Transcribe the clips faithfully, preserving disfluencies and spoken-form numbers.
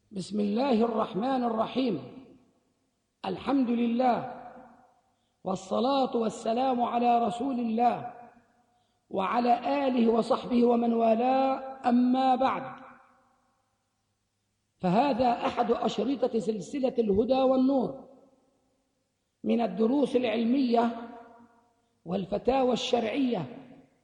بسم الله الرحمن الرحيم. الحمد لله، والصلاة والسلام على رسول الله وعلى آله وصحبه ومن والاه، أما بعد، فهذا أحد أشرطة سلسلة الهدى والنور من الدروس العلمية والفتاوى الشرعية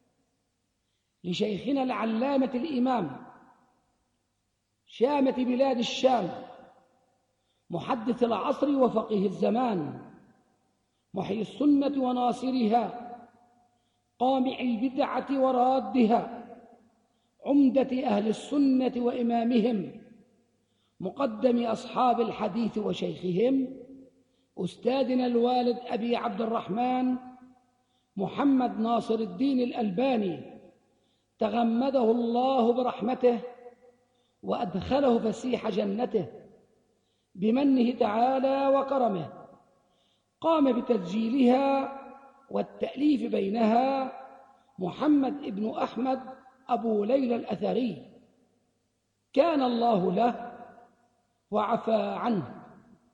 لشيخنا العلامة الإمام شامة بلاد الشام، محدث العصر وفقيه الزمان، محيي السنة وناصرها، قامع البدعة ورادها، عمدة أهل السنة وإمامهم، مقدم أصحاب الحديث وشيخهم، أستاذنا الوالد أبي عبد الرحمن محمد ناصر الدين الألباني، تغمده الله برحمته وأدخله فسيح جنته بمنه تعالى وكرمه. قام بتسجيلها والتأليف بينها محمد ابن أحمد أبو ليلى الأثري، كان الله له وعفى عنه.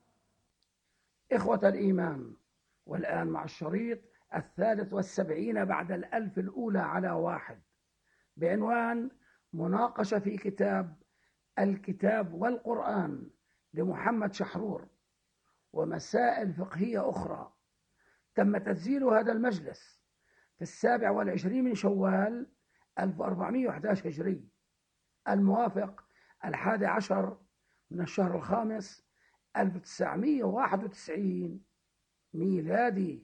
إخوة الإيمان، والآن مع الشريط الثالث والسبعين بعد الألف الأولى على واحد، بعنوان مناقشة في كتاب الكتاب والقرآن لمحمد شحرور ومسائل فقهية أخرى. تم تسجيل هذا المجلس في السابع والعشرين من شوال ألف وأربعمائة وأحد عشر هجري، الموافق الحادي عشر من الشهر الخامس ألف وتسعمائة وواحد وتسعين ميلادي.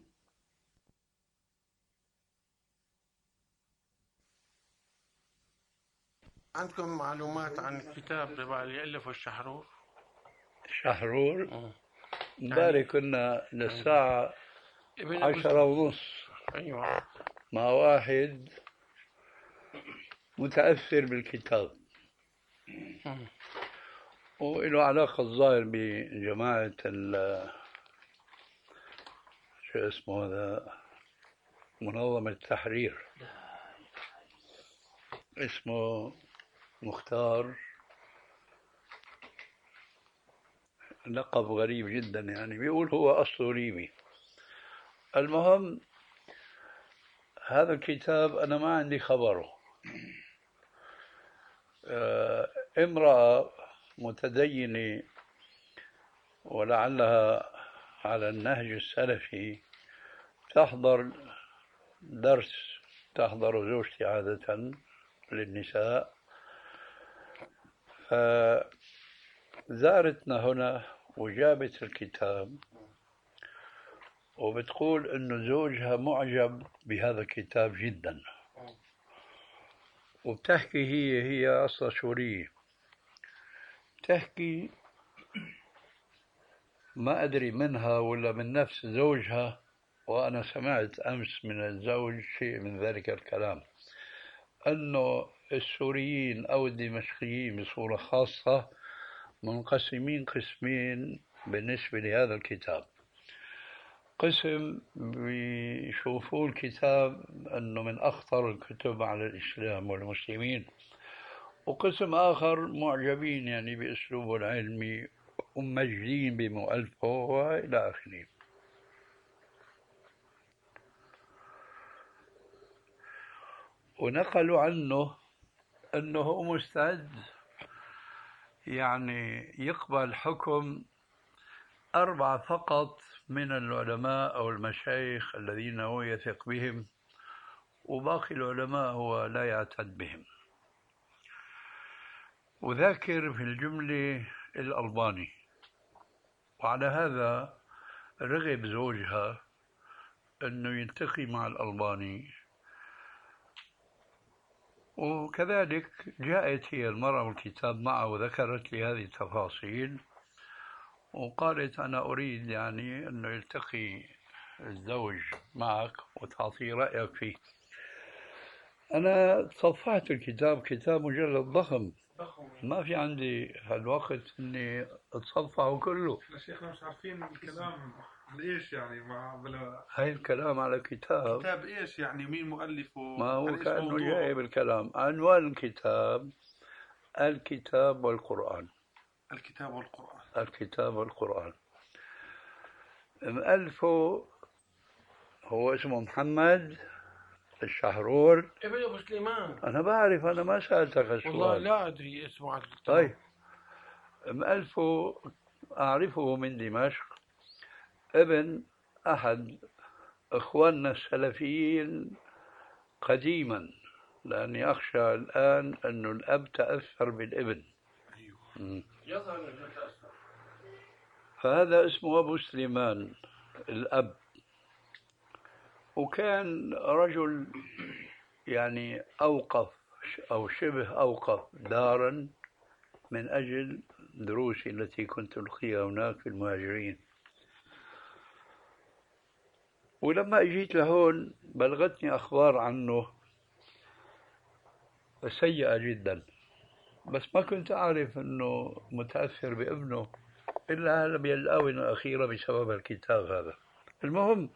عندكم معلومات عن الكتاب تبع اللي ألفه الشحرور؟ شحرور مم. امبارح كنا للساعة ابن عشرة ونص أيوة. مع واحد متأثر بالكتاب مم. وله علاقة الظاهر بجماعة ال شو اسمه هذا، منظمة التحرير، اسمه مختار، لقب غريب جدا، يعني بيقول هو أصله ليبي. المهم هذا الكتاب أنا ما عندي خبره. آه، امرأة متدينة ولعلها على النهج السلفي تحضر درس، تحضر زوجتي عادة للنساء، فزارتنا هنا وجابت الكتاب وبتقول إنه زوجها معجب بهذا الكتاب جدا، وبتحكي هي هي أصلا سورية، تحكي ما أدري منها ولا من نفس زوجها، وأنا سمعت أمس من الزوج شيء من ذلك الكلام، أنه السوريين أو الدمشقيين بصورة خاصة منقسمين قسمين بالنسبة لهذا الكتاب. قسم بيشوفوا الكتاب أنه من أخطر الكتب على الإسلام والمسلمين، وقسم آخر معجبين يعني بأسلوبه العلمي ومجدين بمؤلفه وإلى آخره. ونقلوا عنه أنه مستعد يعني يقبل حكم أربعة فقط من العلماء أو المشايخ الذين هو يثق بهم، وباقي العلماء هو لا يعتد بهم، وذاكر في الجملة الألباني. وعلى هذا رغب زوجها أنه يلتقي مع الألباني، وكذلك جاءت هي المرأة والكتاب معه وذكرت لي هذه التفاصيل، وقالت أنا أريد يعني أنه يلتقي الزوج معك وتعطي رأيك فيه. أنا تصفحت الكتاب، كتاب مجلد ضخم، ما في عندي هالوقت أني أتصفحه كله. شيخنا مش عارفين الكلام على إيش يعني، مع بلا هاي الكلام على كتاب، كتاب إيش يعني، مين مؤلفه، ما هو كأنه موضوع. جايب الكلام. عنوان الكتاب الكتاب والقرآن. الكتاب والقرآن. الكتاب والقرآن. مؤلفه هو اسمه محمد الشحرور ابن أبو سليمان. أنا بعرف، أنا ما سألتك السؤال. والله لا أدري اسمه. طيب، مؤلفه أعرفه من دمشق، ابن أحد إخواننا السلفيين قديما، لأني أخشى الآن أن الأب تأثر بالابن. أيوه. يظهر أنه تأثر. فهذا اسمه أبو سليمان الأب، وكان رجل يعني أوقف أو شبه أوقف دارا من أجل دروسي التي كنت ألقيها هناك في المهاجرين. ولما أجيت لهون بلغتني أخبار عنه سيئة جدا، بس ما كنت أعرف أنه متأثر بابنه إلا هلا بالآونة الأخيرة بسبب الكتاب هذا. المهم،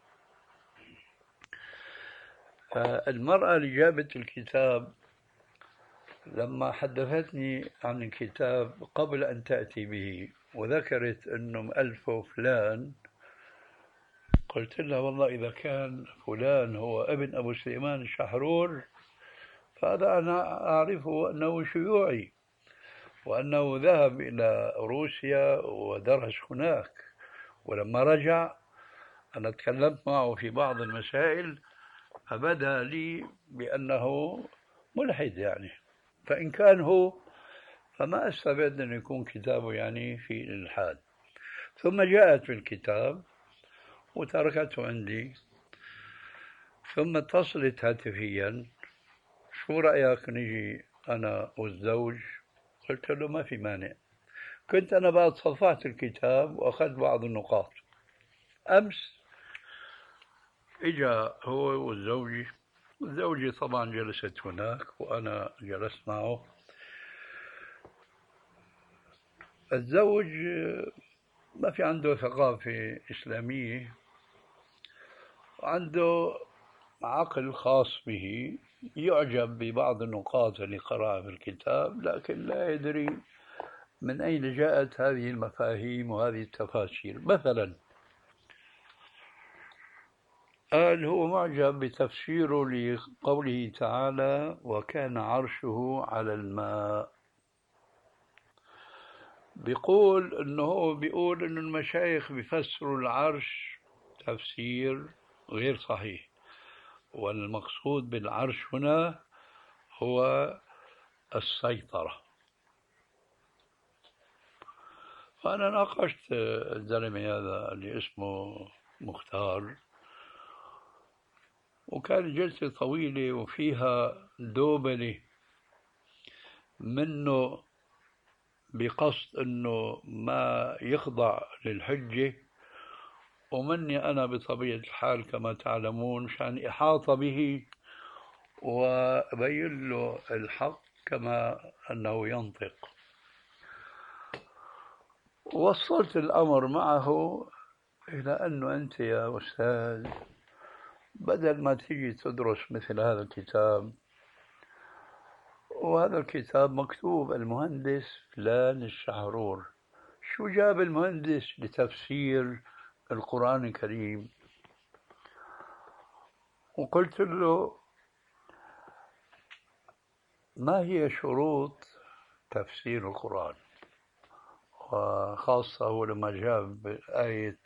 المرأة اللي جابت الكتاب لما حدثتني عن الكتاب قبل أن تأتي به وذكرت أنه مؤلفه فلان، قلت لها والله إذا كان فلان هو ابن أبو سليمان الشحرور فهذا أنا أعرفه أنه شيوعي، وأنه ذهب إلى روسيا ودرس هناك، ولما رجع أنا تكلمت معه في بعض المسائل فبدا لي بأنه ملحد يعني، فإن كان هو فما أستبعد أن يكون كتابه يعني في الإلحاد. ثم جاءت في الكتاب وتركته عندي، ثم اتصلت هاتفيا شو رأيك نجي أنا والزوج؟ قلت له ما في مانع. كنت أنا بعد صفحت الكتاب وأخذت بعض النقاط. أمس إجا هو والزوجي، الزوجة طبعا جلست هناك وأنا جلست معه. الزوج ما في عنده ثقافة إسلامية، عنده عقل خاص به، يعجب ببعض النقاط اللي قرأها في الكتاب، لكن لا يدري من أين جاءت هذه المفاهيم وهذه التفاسير. مثلا قال هو معجب بتفسيره لقوله تعالى وكان عرشه على الماء، بيقول انه هو بيقول انه المشايخ بيفسروا العرش تفسير غير صحيح، والمقصود بالعرش هنا هو السيطرة. فأنا ناقشت الزلمة هذا اللي اسمه مختار، وكانت جلسة طويلة وفيها دوبلة منه بقصد أنه ما يخضع للحجة، ومني أنا بطبيعة الحال كما تعلمون مشان إحاطة به وبين له الحق كما أنه ينطق. وصلت الأمر معه إلى أنه أنت يا أستاذ بدل ما تيجي تدرس مثل هذا الكتاب، وهذا الكتاب مكتوب المهندس فلان الشحرور، شو جاب المهندس لتفسير القرآن الكريم؟ وقلت له ما هي شروط تفسير القرآن، وخاصة لما جاب آية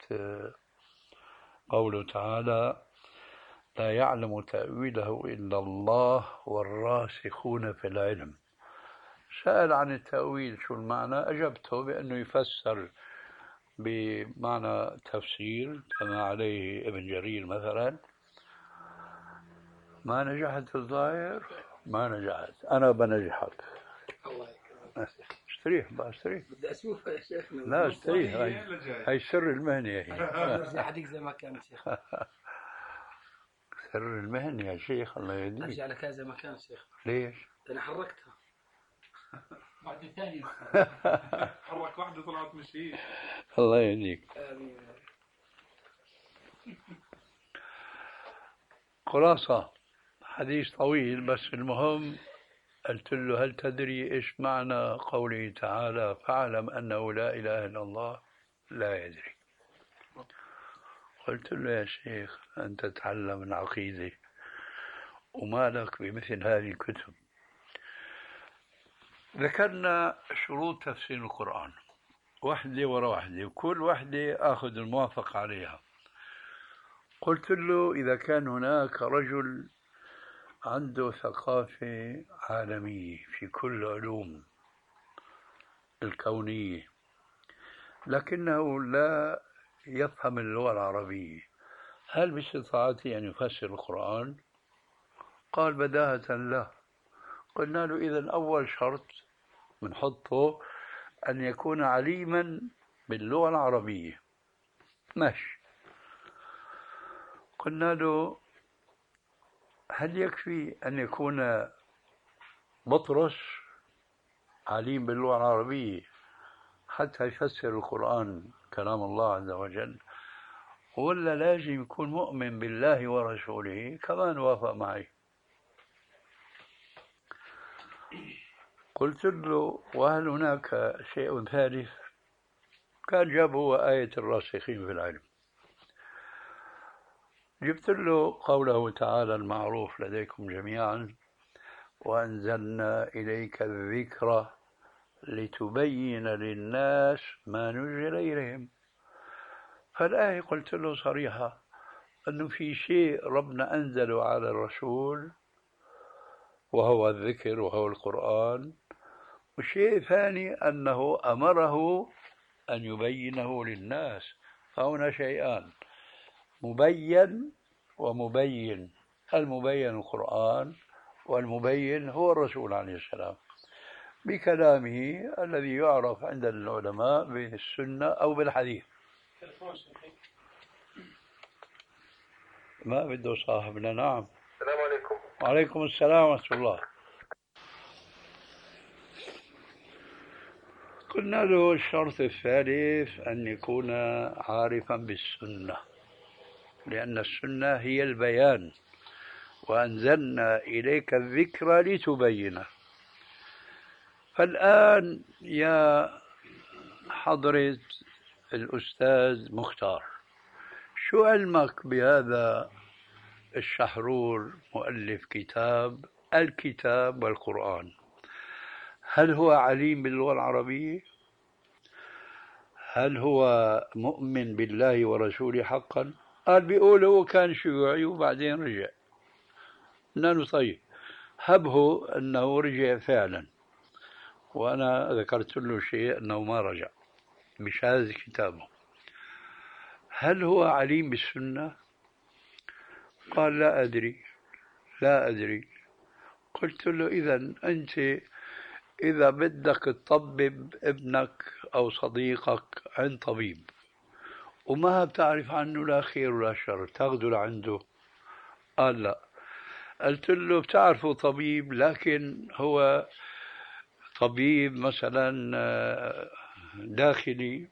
قوله تعالى لا يعلم تأويله إلا الله والراسخون في العلم. سأل عن التأويل شو المعنى، أجبته بأنه يفسر بمعنى تفسير كما عليه ابن جرير مثلا. ما نجحت الظاهر، ما نجحت، أنا بنجحك. الله يكرمك. استريح بقى استريح. بدي أشوفها يا شيخنا. لا استريح، هاي هاي سر المهنة هي. ارجع حديك زي ما كان شيخ. سر المهنة يا شيخ الله يهديك. ارجع لك زي ما كان شيخ. ليش؟ أنا حركتها. بعد الثاني حرك واحدة طلعت مش هي. الله يهديك. خلاصة حديث طويل، بس المهم قلت له هل تدري إيش معنى قوله تعالى فاعلم أنه لا إله إلا الله؟ لا يدري. قلت له يا شيخ أنت تتعلم العقيدة وما لك بمثل هذه الكتب. ذكرنا شروط تفسير القرآن واحدة ورا واحدة وكل واحدة أخذ الموافق عليها. قلت له إذا كان هناك رجل عنده ثقافة عالمية في كل العلوم الكونية لكنه لا يفهم اللغة العربية، هل باستطاعته أن يفسر القرآن؟ قال بداهة لا. قلنا له إذن أول شرط بنحطه أن يكون عليما باللغة العربية. ماشي. قلنا له هل يكفي أن يكون مطرش عليم باللغة العربية حتى يفسر القرآن كلام الله عز وجل، ولا لازم يكون مؤمن بالله ورسوله؟ كمان وافق معي. قلت له وهل هناك شيء ثالث؟ كان جاب هو آية الراسخين في العلم. جبت له قوله تعالى المعروف لديكم جميعا وأنزلنا إليك الذكر لتبين للناس ما نزل إليهم. فالآية قلت له صريحة أنه في شيء ربنا أنزله على الرسول وهو الذكر وهو القرآن، وشيء ثاني أنه أمره أن يبينه للناس. فهنا شيئان، مبين ومبين. المبين القرآن والمبين هو الرسول عليه السلام بكلامه الذي يعرف عند العلماء بالسنة أو بالحديث. ما بده صاحبنا. نعم. السلام عليكم. وعليكم السلام ورحمة الله. قلنا له الشرط الثالث أن يكون عارفا بالسنة، لأن السنة هي البيان، وأنزلنا إليك الذكر لتبينه. فالآن يا حضرة الأستاذ مختار، شو علمك بهذا الشحرور مؤلف كتاب الكتاب والقرآن؟ هل هو عليم باللغة العربية؟ هل هو مؤمن بالله ورسوله حقا؟ قال بيقول هو كان شيوعي وبعدين رجع. قلنا له طيب هبه أنه رجع فعلا، وأنا ذكرت له شيء أنه ما رجع بشهادة كتابه. هل هو عليم بالسنة؟ قال لا أدري لا أدري. قلت له إذن أنت إذا بدك تطبب ابنك أو صديقك عند طبيب وما بتعرف عنه لا خير ولا شر، تاخذه لعنده؟ قال لا. قلت له بتعرفه طبيب لكن هو طبيب مثلا داخلي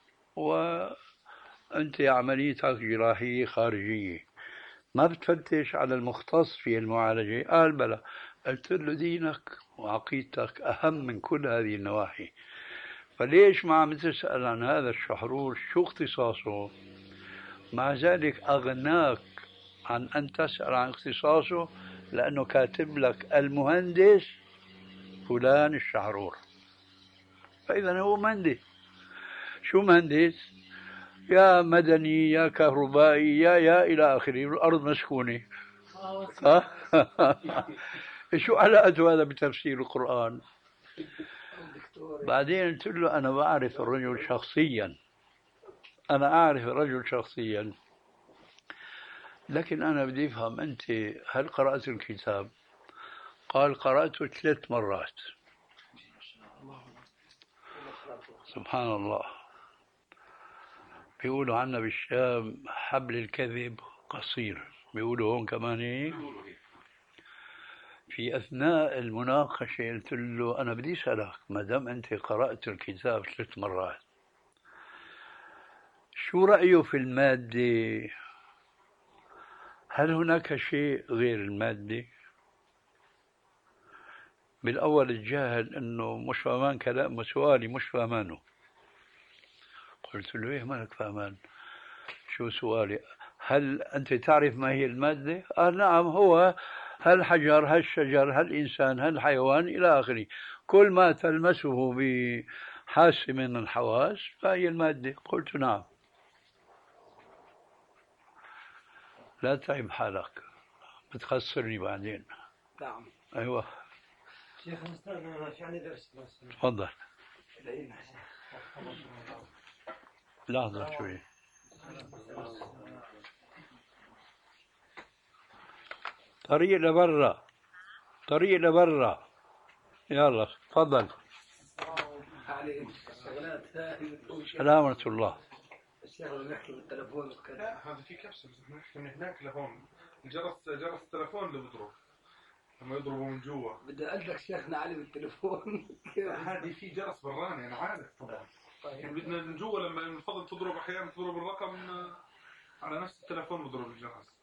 وأنت عمليتك جراحية خارجية، ما بتفتش على المختص في المعالجة؟ قال بلى. قلت له دينك وعقيدتك أهم من كل هذه النواحي، فليش ما عم تسأل عن هذا الشحرور شو اختصاصه؟ مع ذلك أغناك عن أن تسأل عن اختصاصه لأنه كاتب لك المهندس فلان الشحرور. فإذا هو مهندس. شو مهندس؟ يا مدني يا كهربائي يا يا إلى آخره، الأرض مسكونة. شو علاقته هذا بتفسير القرآن؟ بعدين قلت له أنا بعرف الرجل شخصيا، أنا أعرف الرجل شخصيا، لكن أنا بدي أفهم أنت هل قرأت الكتاب؟ قال قرأته ثلاث مرات. سبحان الله. بيقولوا عنا بالشام حبل الكذب قصير، بيقولوا هون كمان هيك. في أثناء المناقشة قلت له أنا بدي أسألك ما دام أنت قرأت الكتاب ثلاث مرات شو رأيه في المادة؟ هل هناك شيء غير المادة؟ بالأول الجاهل إنه مش فاهمان كلام سؤالي، مش فاهمانه. قلت له إيه مالك فاهمان؟ شو سؤالي؟ هل أنت تعرف ما هي المادة؟ قال نعم، هو هالحجر هالشجر هالإنسان هالحيوان إلى آخره، كل ما تلمسه بحاسة من الحواس فهي المادة. قلت نعم. لا تعب حالك، بتخسرني بعدين. نعم. أيوة. شيخ نستنى يعني درس بس. تفضل. لحظة شوي. طريق لبرا، طريق لبرا، يلا تفضل. السلام ورحمة الله. الشيخ بنحكي بالتليفون وكذا. هذا في كبسة، بس بنحكي من هناك لهون. الجرس جرس التليفون اللي بضرب لما يضربوا من جوا. بدي أقول لك شيخنا علي بالتليفون. هذه في جرس براني أنا عارف طبعا. يعني بدنا من جوا لما الفضل تضرب أحيانا تضرب الرقم على نفس التليفون بضرب الجرس.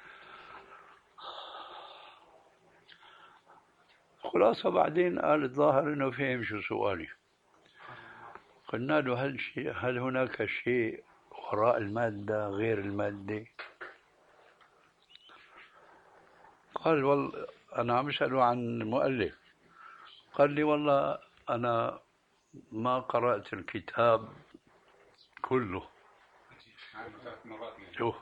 خلاصة بعدين قال الظاهر انه فهم شو سؤالي. قلنا له هل شيء هل هناك شيء وراء المادة غير المادة؟ قال والله أنا عم أسأله عن المؤلف. قال لي والله أنا ما قرأت الكتاب كله. شو؟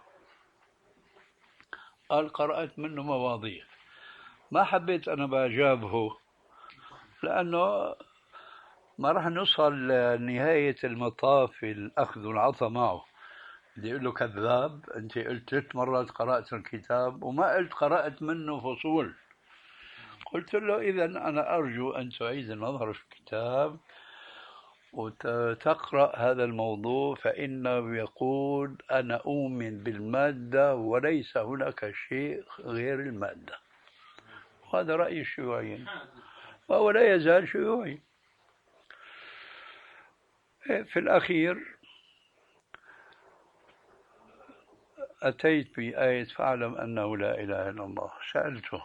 قال قرأت منه مواضيع. ما حبيت أنا بجابه لأنه ما راح نوصل لنهاية المطاف الأخذ والعطاء معه. بدي أقول له كذاب، أنت قلت ثلاث مرات قرأت الكتاب وما قلت قرأت منه فصول. قلت له إذا أنا أرجو أن تعيد النظر في الكتاب وتقرأ هذا الموضوع، فإنه يقول أنا أؤمن بالمادة وليس هناك شيء غير المادة. وهذا رأي الشيوعيين وهو لا يزال شيوعي. في الأخير أتيت بآية فاعلم أنه لا إله إلا الله. سألته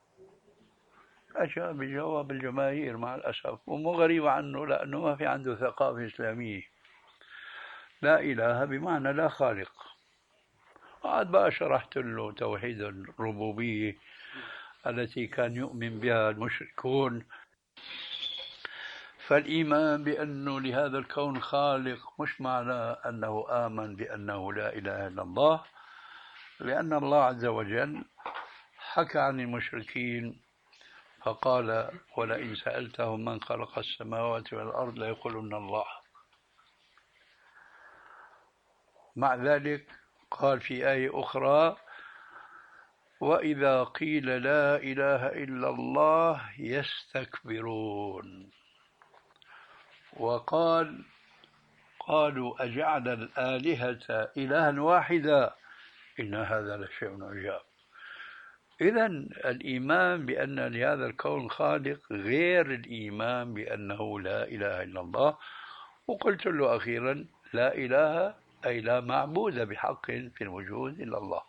أجاب بجواب الجماهير مع الأسف، ومو غريب عنه لأنه ما في عنده ثقافة إسلامية. لا إله بمعنى لا خالق. قعد بقى شرحت له توحيد الربوبية التي كان يؤمن بها المشركون. فالإيمان بأنه لهذا الكون خالق مش معنى أنه آمن بأنه لا إله إلا الله، لأن الله عز وجل حكى عن المشركين فقال ولئن سألتهم من خلق السماوات والأرض ليقولن الله. مع ذلك قال في آية أخرى وإذا قيل لا إله إلا الله يستكبرون. وقال قالوا أجعل الآلهة إلها واحدا إن هذا لشيء عجاب. إذن الإيمان بأن لهذا الكون خالق غير الإيمان بأنه لا إله إلا الله. وقلت له أخيرا لا إله أي لا معبود بحق في الوجود إلا الله.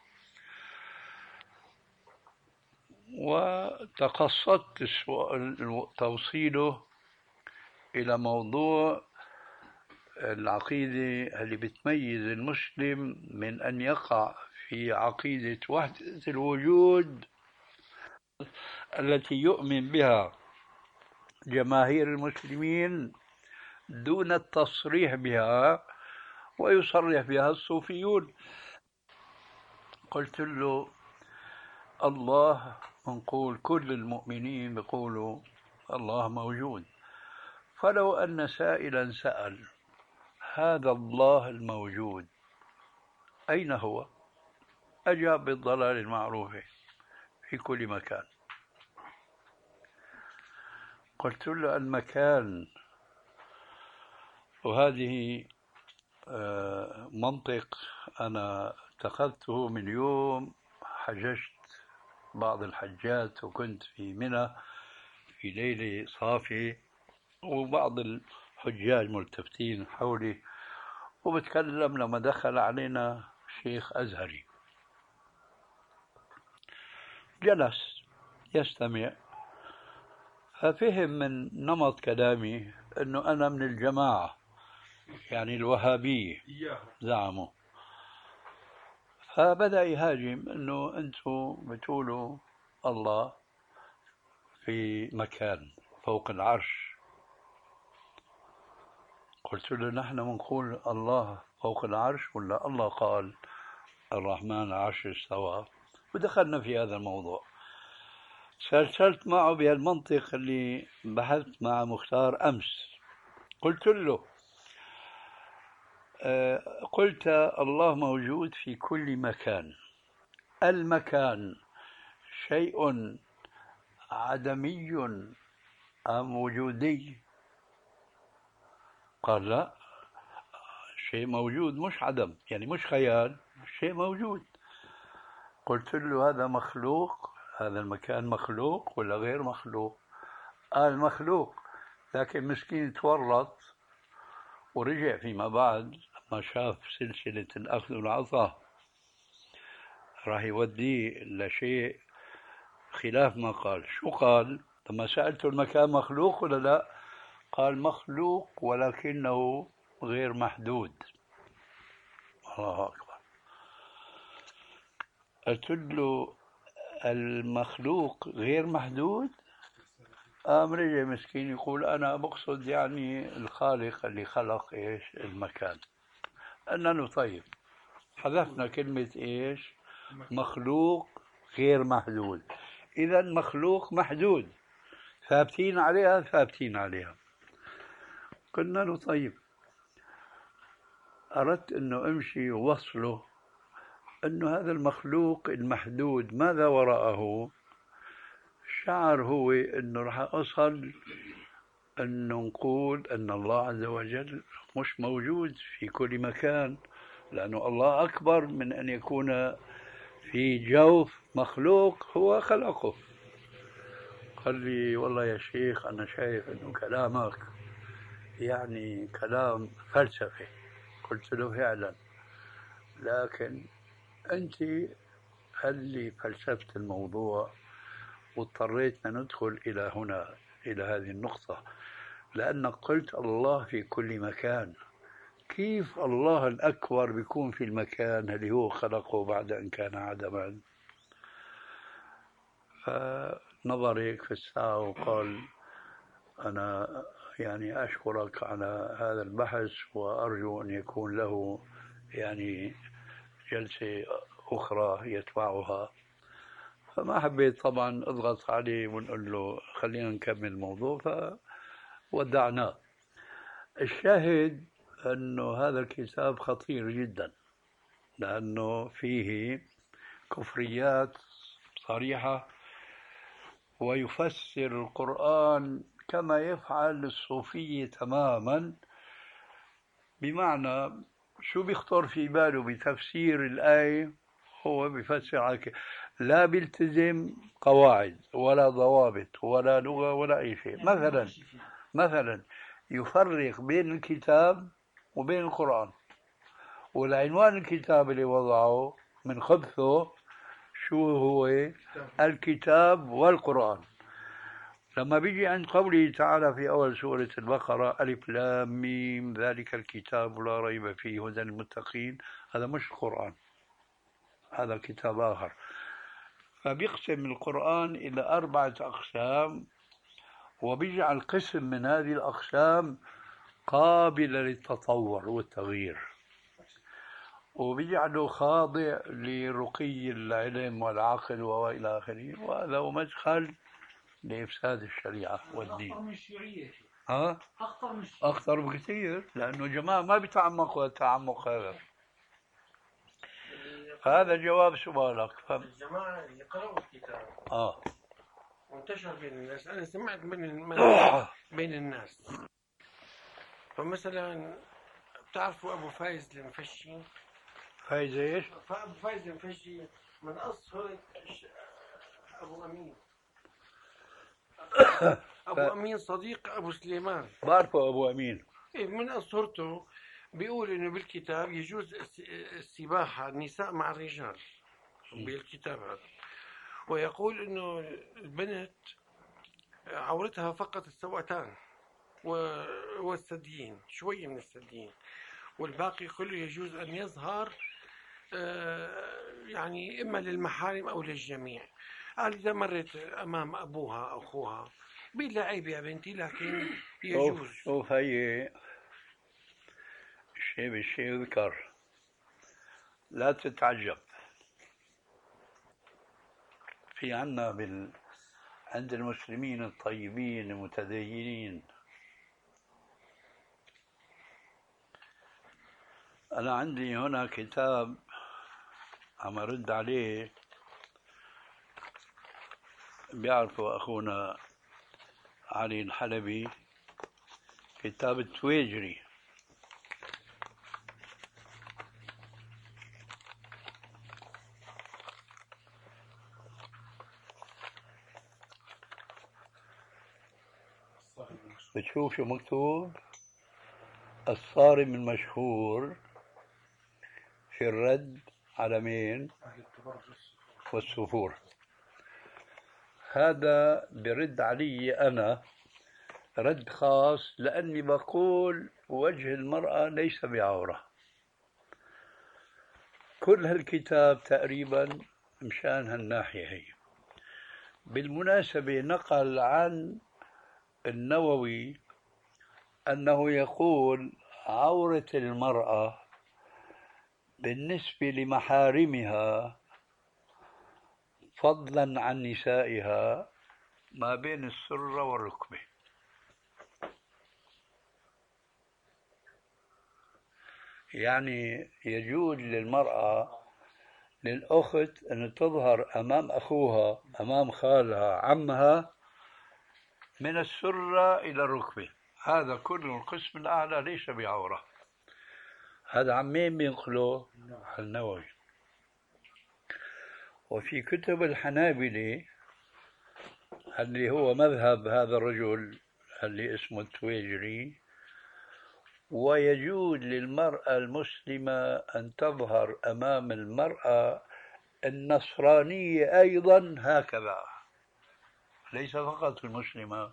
وتقصدت توصيله إلى موضوع العقيدة اللي بتميز المسلم من أن يقع في عقيدة وحدة الوجود التي يؤمن بها جماهير المسلمين دون التصريح بها ويصرح بها الصوفيون. قلت له الله نقول كل المؤمنين بيقولوا الله موجود، فلو أن سائلا سأل هذا الله الموجود أين هو؟ أجاب بالضلال المعروفة في كل مكان. قلت له المكان، وهذه منطق أنا اتخذته من يوم حججت بعض الحجات وكنت في منى في ليلة صافية وبعض الحجاج ملتفتين حولي وبتكلم لما دخل علينا شيخ أزهري جلس يستمع، ففهم من نمط كلامي أنه أنا من الجماعة، يعني الوهابية إياه زعموا. فبدأ يهاجم أنه أنتم بتقولوا الله في مكان فوق العرش. قلت له نحن بنقول الله فوق العرش ولا الله قال الرحمن على العرش استوى؟ ودخلنا في هذا الموضوع. سلسلت معه بهالمنطق اللي بحثت مع مختار أمس. قلت له آه، قلت الله موجود في كل مكان. المكان شيء عدمي أم وجودي؟ قال لا، شيء موجود مش عدم، يعني مش خيال، شيء موجود. قلت له هذا مخلوق، هذا المكان مخلوق ولا غير مخلوق؟ قال مخلوق، لكن مسكين تورط ورجع فيما بعد ما شاف سلسلة الأخذ والعطاء راح يوديه لشيء خلاف ما قال. شو قال؟ لما سألته المكان مخلوق ولا لا؟ قال مخلوق ولكنه غير محدود. الله أكبر. قلت له المخلوق غير محدود؟ قام رجع مسكين يقول أنا بقصد يعني الخالق اللي خلق إيش المكان. قلنا له طيب، حذفنا كلمة إيش مخلوق غير محدود، إذا مخلوق محدود، ثابتين عليها ثابتين عليها. قلنا له طيب، أردت أنه أمشي ووصله أنه هذا المخلوق المحدود ماذا وراءه؟ شعر هو أنه رح أصل أنه نقول أن الله عز وجل مش موجود في كل مكان، لأنه الله أكبر من أن يكون في جوف مخلوق هو خلقه. قال لي والله يا شيخ أنا شايف أنه كلامك يعني كلام فلسفي. قلت له فعلا، لكن أنت اللي فلسفت الموضوع واضطريتنا ندخل إلى هنا إلى هذه النقطة، لأنك قلت الله في كل مكان. كيف الله الأكبر بيكون في المكان اللي هو خلقه بعد أن كان عدما؟ فنظر هيك في الساعة وقال أنا يعني أشكرك على هذا البحث وأرجو أن يكون له يعني جلسة أخرى يتبعها. فما حبيت طبعا أضغط عليه ونقول له خلينا نكمل الموضوع، فودعناه. الشاهد أنه هذا الكتاب خطير جدا، لأنه فيه كفريات صريحة، ويفسر القرآن كما يفعل الصوفية تماما. بمعنى شو بيخطر في باله بتفسير الآية هو بيفسر، لا بيلتزم قواعد ولا ضوابط ولا لغة ولا أي شيء. مثلا مثلا يفرق بين الكتاب وبين القرآن، والعنوان الكتاب اللي وضعه من خبثه شو هو؟ الكتاب والقرآن. لما بيجي عند قوله تعالى في أول سورة البقرة ألف لام ميم ذلك الكتاب لا ريب فيه هدى للمتقين، هذا مش القرآن، هذا كتاب آخر. فبيقسم القرآن إلى أربعة أقسام، وبيجعل قسم من هذه الأقسام قابل للتطور والتغيير، وبيجعله خاضع لرقي العلم والعقل وإلى آخره، وهذا هو مدخل لإفساد الشريعة والدين. أخطر من الشيوعية. ها؟ أخطر من الشيوعية. أخطر بكثير، لأنه جماعة ما بيتعمقوا التعمق هذا. هذا جواب سؤالك. فهم. الجماعة اللي قرأوا الكتاب آه وانتشر بين الناس، أنا سمعت بين الم- بين الناس. فمثلا بتعرفوا أبو فايز المفشي؟ فايز ايش؟ فأبو فايز المفشي من أصهر أبو أمين. أبو أمين صديق أبو سليمان. بعرفه أبو أمين. إيه، من أصهرته بيقول إنه بالكتاب يجوز السباحة النساء مع الرجال بالكتاب هذا، ويقول إنه البنت عورتها فقط السوأتان والثديين، شوية من الثديين، والباقي كله يجوز أن يظهر يعني إما للمحارم أو للجميع. قال إذا مرت أمام أبوها أو أخوها بيقول لها عيب يا بنتي، لكن يجوز. شوف هي شيء بالشيء يذكر، لا تتعجب. في عنا بال... عند المسلمين الطيبين المتدينين، أنا عندي هنا كتاب عم أرد عليه، بيعرفوا أخونا علي الحلبي، كتاب التويجري. بتشوف شو مكتوب؟ الصارم المشهور في الرد على مين؟ والسفور. هذا برد علي أنا رد خاص، لأني بقول وجه المرأة ليس بعورة. كل هالكتاب تقريبا مشان هالناحية هي. بالمناسبة نقل عن النووي أنه يقول عورة المرأة بالنسبة لمحارمها فضلا عن نسائها ما بين السرة والركبة. يعني يجوز للمرأة للأخت أن تظهر أمام أخوها، أمام خالها، عمها، من السرة إلى الركبة. هذا كله القسم الأعلى ليس بعورة. هذا عمين بينقله النووي. وفي كتب الحنابلة اللي هو مذهب هذا الرجل اللي اسمه التويجري، ويجوز للمرأة المسلمة أن تظهر أمام المرأة النصرانية أيضا هكذا، ليس فقط المسلمة.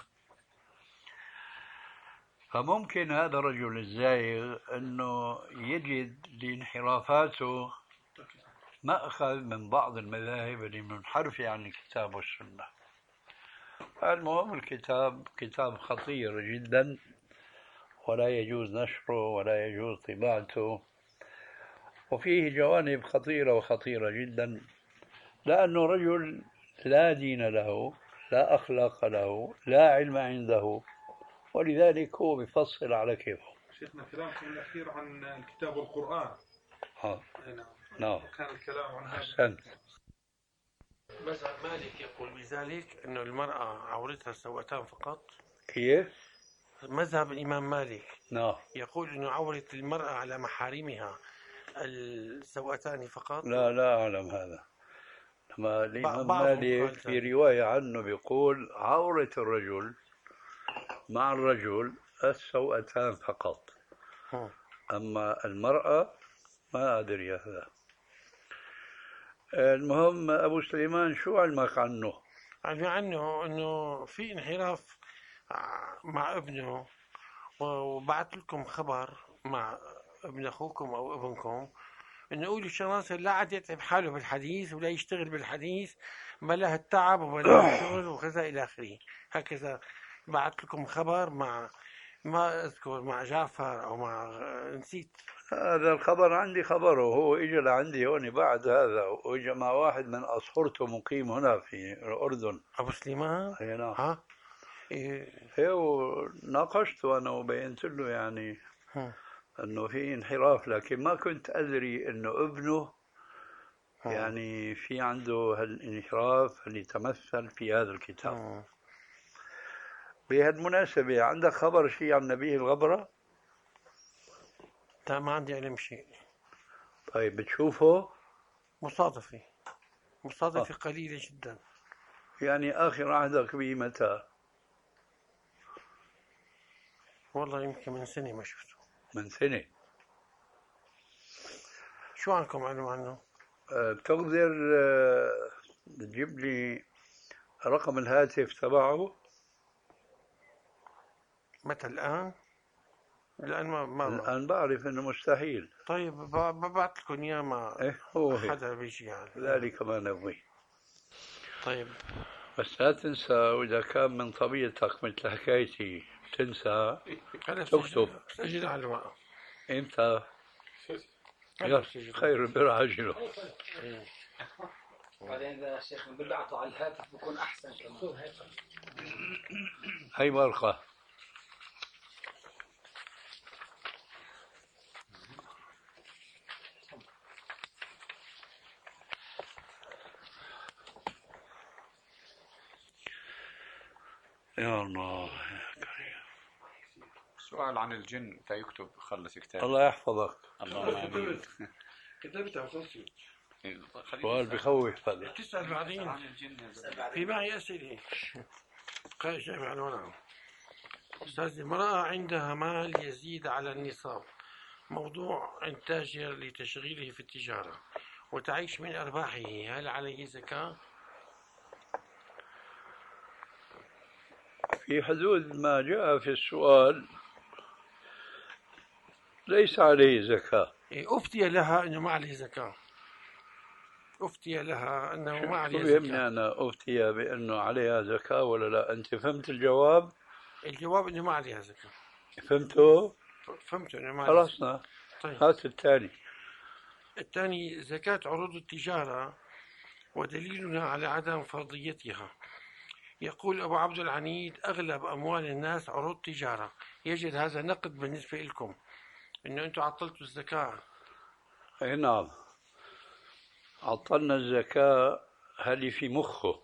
فممكن هذا الرجل الزائغ أنه يجد لانحرافاته مأخذ من بعض المذاهب اللي منحرفة عن الكتاب والسنة. المهم الكتاب كتاب خطير جدا، ولا يجوز نشره ولا يجوز طباعته، وفيه جوانب خطيرة وخطيرة جدا، لأنه رجل لا دين له، لا أخلاق له، لا علم عنده، ولذلك هو بيفصل على كيفه. شيخنا كلامكم الأخير عن الكتاب والقرآن. اه نعم. نعم. كان الكلام عن هذا. أحسنت. مذهب مالك يقول بذلك أنه المرأة عورتها السوأتان فقط. كيف؟ مذهب الإمام مالك نعم. يقول أنه عورة المرأة على محارمها السوأتان فقط. لا لا أعلم هذا. لما الإمام بعض مالك في رواية عنه بيقول عورة الرجل مع الرجل السوأتان فقط، هم. أما المرأة ما أدري هذا. المهم أبو سليمان شو علمك عنه؟ علمي عنه أنه في انحراف مع ابنه، وبعث لكم خبر مع ابن أخوكم أو ابنكم إنه يقول الشخص لا عاد يتعب حاله بالحديث ولا يشتغل بالحديث، بلا التعب وبلا الشغل وكذا إلى آخره. هكذا بعث لكم خبر مع ما أذكر مع جعفر أو مع نسيت. هذا الخبر عندي خبره، هو إجا لعندي هون بعد هذا، وإجا مع واحد من أصهرته مقيم هنا في الأردن. أبو سليمان؟ أي نعم. ها؟ إيه. هي وناقشته أنا وبينت له يعني هم. أنه في انحراف، لكن ما كنت أدري أنه ابنه هم. يعني في عنده هالانحراف اللي تمثل في هذا الكتاب. هم. بهالمناسبة عندك خبر شيء عن نبيه الغبرة؟ لا ما عندي علم شيء. طيب بتشوفه؟ مصادفة مصادفة آه. قليلة جدا. يعني آخر عهدك به متى؟ والله يمكن من سنة ما شفته. من سنة. شو عندكم علم عنه؟ أه بتقدر أه تجيب لي رقم الهاتف تبعه؟ متى الآن؟ الآن ما ما الآن بعرف أنه مستحيل. طيب ببعث لكم إياه ما إيه هو هيك. حدا بيجي يعني. ذلك ما نبغي. طيب بس لا تنسى، وإذا كان من طبيعتك مثل حكايتي تنسى أنا تكتب. سجل على الورق. إمتى؟ أنا يا بسجل. خير برعجله. بعدين إذا الشيخ بنبعته على الهاتف بكون أحسن كمان. هي مرقة. يا الله يا كريم. سؤال عن الجن فيكتب خلص كتاب. الله يحفظك. اللهم آمين. كتبتها خلصي. سؤال بخوف هذا. تسأل بعدين. في معي أسئلة. قاعد شايف على الورق. أستاذ، امرأة عندها مال يزيد على النصاب، موضوع عند تاجر لتشغيله في التجارة وتعيش من أرباحه، هل عليه زكاة؟ في حدود ما جاء في السؤال ليس عليه زكاة. أفتي لها أنه ما عليه زكاة. أفتي لها أنه ما عليه يهمني زكاة. أنا أفتي بأنه عليها زكاة ولا لا. أنت فهمت الجواب؟ الجواب أنه ما عليها زكاة. فهمته؟ فهمت أنه ما عليها زكاة. خلصنا. طيب. هات الثاني. الثاني زكاة عروض التجارة ودليلنا على عدم فرضيتها. يقول أبو عبد العنيد أغلب أموال الناس عروض تجارة، يجد هذا نقد بالنسبة لكم إنه أنتم عطلتوا الزكاة. أي نعم، عطلنا الزكاة هذه في مخه،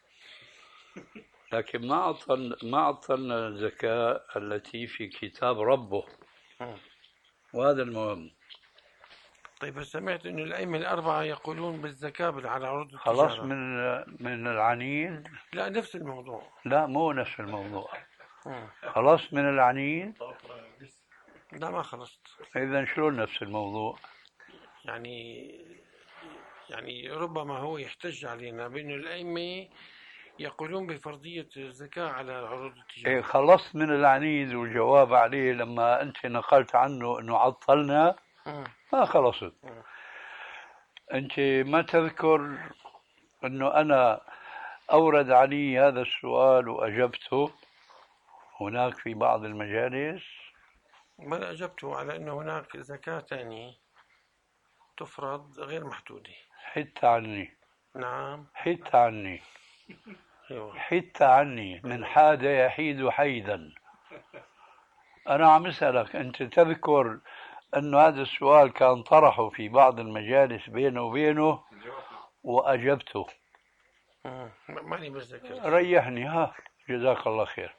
لكن ما عطلنا ما عطلنا الزكاة التي في كتاب ربه، وهذا المهم. طيب سمعت إنه الأئمة الأربعة يقولون بالزكاة على عروض التجارة. خلاص من من العنيد. لا نفس الموضوع. لا مو نفس الموضوع. خلاص من العنيد. لا ما خلصت. إذا شلون نفس الموضوع؟ يعني يعني ربما هو يحتج علينا بأنه الأئمة يقولون بفرضية الزكاة على عروض التجارة. إيه خلصت من العنيد، والجواب عليه لما أنت نقلت عنه أنه عطلنا ما خلصت. أنت ما تذكر أنه أنا أورد علي هذا السؤال وأجبته هناك في بعض المجالس؟ ما أجبته على أنه هناك زكاة ثانية تفرض غير محدودة. حت عني. نعم حت عني. أيوة. حت عني من حاد يحيد حيدا. أنا عم أسألك، أنت تذكر أنه هذا السؤال كان طرحه في بعض المجالس بينه وبينه وأجبته؟ ماني بتذكر. ريحني ها، جزاك الله خير.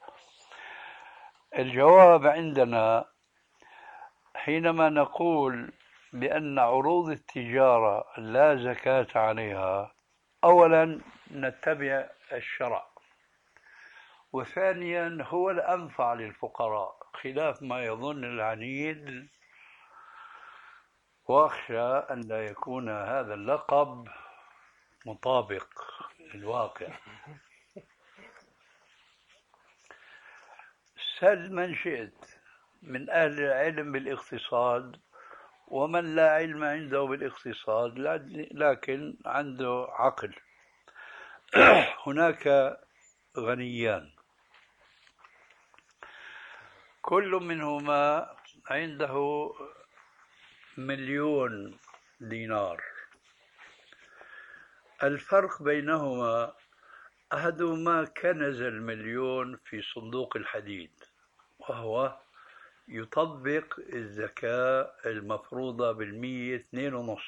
الجواب عندنا حينما نقول بأن عروض التجارة لا زكاة عليها، أولا نتبع الشرع، وثانيا هو الأنفع للفقراء، خلاف ما يظن العنيد، وأخشى أن لا يكون هذا اللقب مطابق للواقع. سل من شئت من أهل العلم بالاقتصاد ومن لا علم عنده بالاقتصاد لكن عنده عقل. هناك غنيان كل منهما عنده مليون دينار، الفرق بينهما أحدهما كنز المليون في صندوق الحديد وهو يطبق الزكاة المفروضة بالمية اثنين ونص.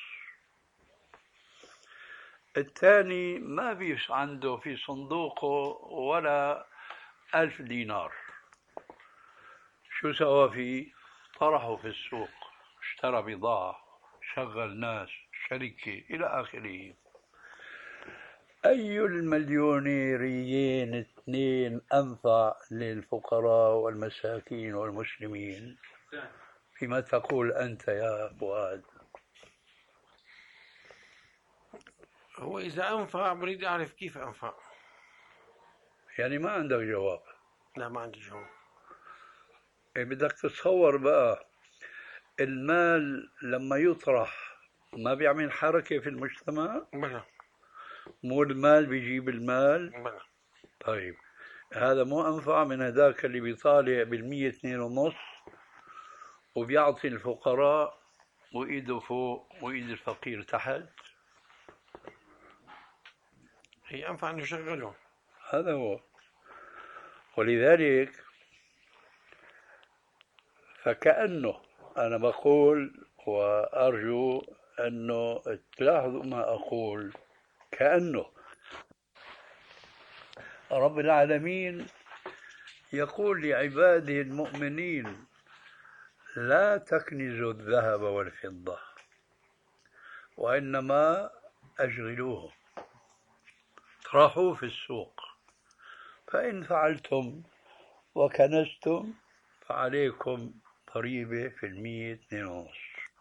الثاني ما فيش عنده في صندوقه ولا ألف دينار. شو سوى فيه؟ طرحه في السوق، اشترى بضاعة، شغل ناس، شركة إلى آخره. أي المليونيريين اثنين أنفع للفقراء والمساكين والمسلمين؟ فيما تقول أنت يا فؤاد؟ هو إذا أنفع بريد أعرف كيف أنفع. يعني ما عندك جواب؟ لا ما عندي جواب. إيه بدك تتصور بقى المال لما يطرح ما بيعمل حركة في المجتمع؟ بلى مو المال بيجيب المال؟ بلى. طيب هذا مو أنفع من هذاك اللي بيطالع بالمية اثنين ونص وبيعطي الفقراء وإيده فوق وإيد الفقير تحت؟ هي أنفع أن يشغلهم. هذا هو. ولذلك فكأنه أنا بقول وأرجو أنه تلاحظوا ما أقول، كأنه رب العالمين يقول لعباده المؤمنين لا تكنزوا الذهب والفضة وإنما أشغلوه اطرحوه في السوق، فإن فعلتم وكنزتم فعليكم ضريبة في المية اثنين ونص.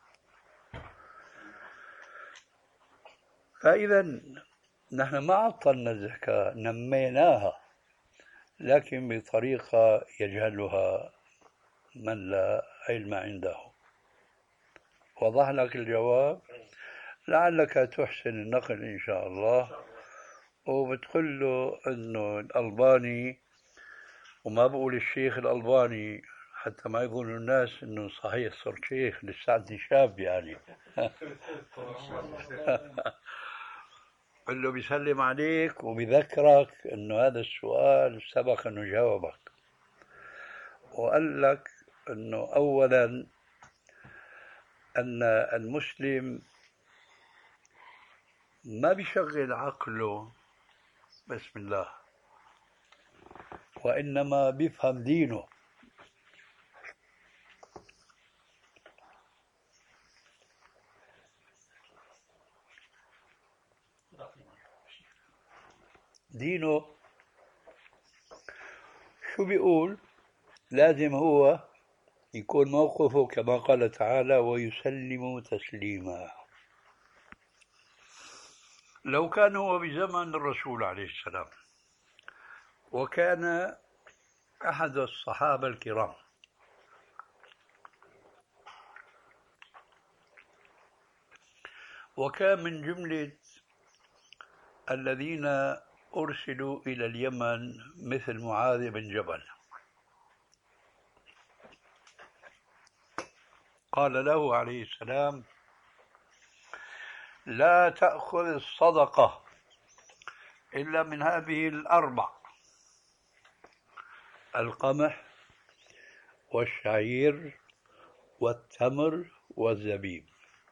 فإذا نحن ما عطلنا الزكاة، نميناها، لكن بطريقة يجهلها من لا علم عنده. وضح لك الجواب؟ لعلك تحسن النقل إن شاء الله، وبتقول له إنه الألباني، وما بقول الشيخ الألباني حتى ما يظن الناس إنه صحيح صرت شيخ، لساتني شاب يعني. قل له بيسلم عليك وبيذكرك إنه هذا السؤال سبق إنه جاوبك، وقال لك إنه أولا أن المسلم ما بيشغل عقله بسم الله، وإنما بيفهم دينه. دينه شو بيقول؟ لازم هو يكون موقفه كما قال تعالى ويسلم تسليما. لو كان هو بزمن الرسول عليه السلام وكان أحد الصحابة الكرام وكان من جملة الذين أرسلوا إلى اليمن مثل معاذ بن جبل، قال له عليه السلام لا تأخذ الصدقة إلا من هذه الأربع: القمح والشعير والتمر والزبيب.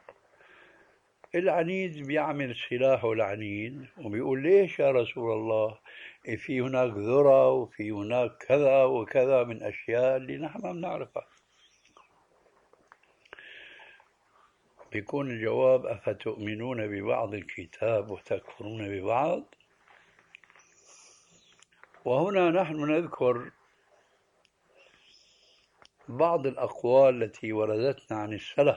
العنيد بيعمل سلاحه العنيد وبيقول ليش يا رسول الله؟ في هناك ذرة وفي هناك كذا وكذا من أشياء اللي نحن ما بنعرفها. بيكون الجواب أفتؤمنون ببعض الكتاب وتكفرون ببعض. وهنا نحن نذكر بعض الأقوال التي وردتنا عن السلف،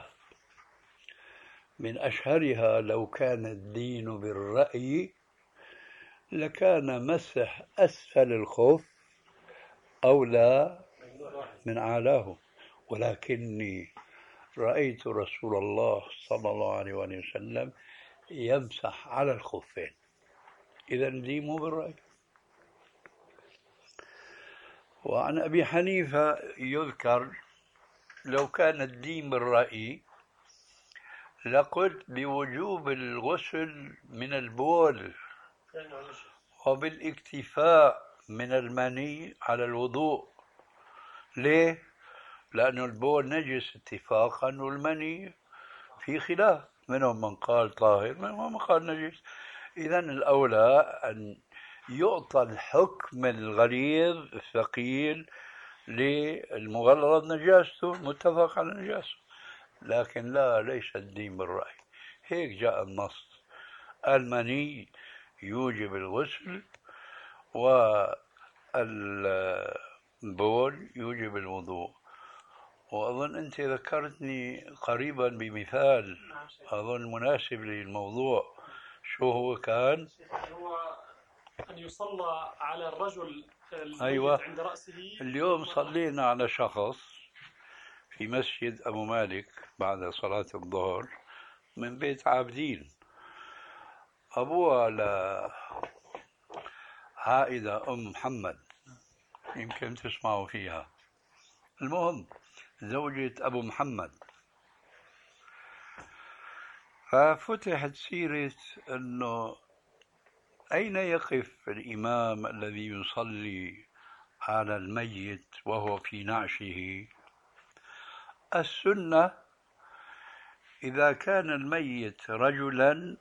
من أشهرها لو كان الدين بالرأي لكان مسح أسفل الخف أولى من أعلاه، ولكني رأيت رسول الله صلى الله عليه وسلم يمسح على الخفين. إذا الدين مو بالرأي. وعن أبي حنيفة يذكر لو كان الدين بالرأي لقلت بوجوب الغسل من البول وبالاكتفاء من المني على الوضوء. ليه؟ لأن البول نجس اتفاقا والمني في خلاف، منهم من قال طاهر منهم من قال نجس. إذن الأولى أن يعطى الحكم الغليظ الثقيل للمغلظ نجاسته، متفق على نجاسته، لكن لا، ليس الدين بالرأي. هيك جاء النص: المني يوجب الغسل والبول يوجب الوضوء. وأظن أنت ذكرتني قريبا بمثال أظن مناسب للموضوع. شو هو كان؟ هو أن يصلى على الرجل أيوة. عند رأسه. اليوم صلينا على شخص في مسجد أبو مالك بعد صلاة الظهر من بيت عابدين. أبوها لعائدة أم محمد، يمكن تسمعوا فيها. المهم زوجة أبو محمد. ففتحت سيرة أنه أين يقف الإمام الذي يصلي على الميت وهو في نعشه. السنة إذا كان الميت رجلا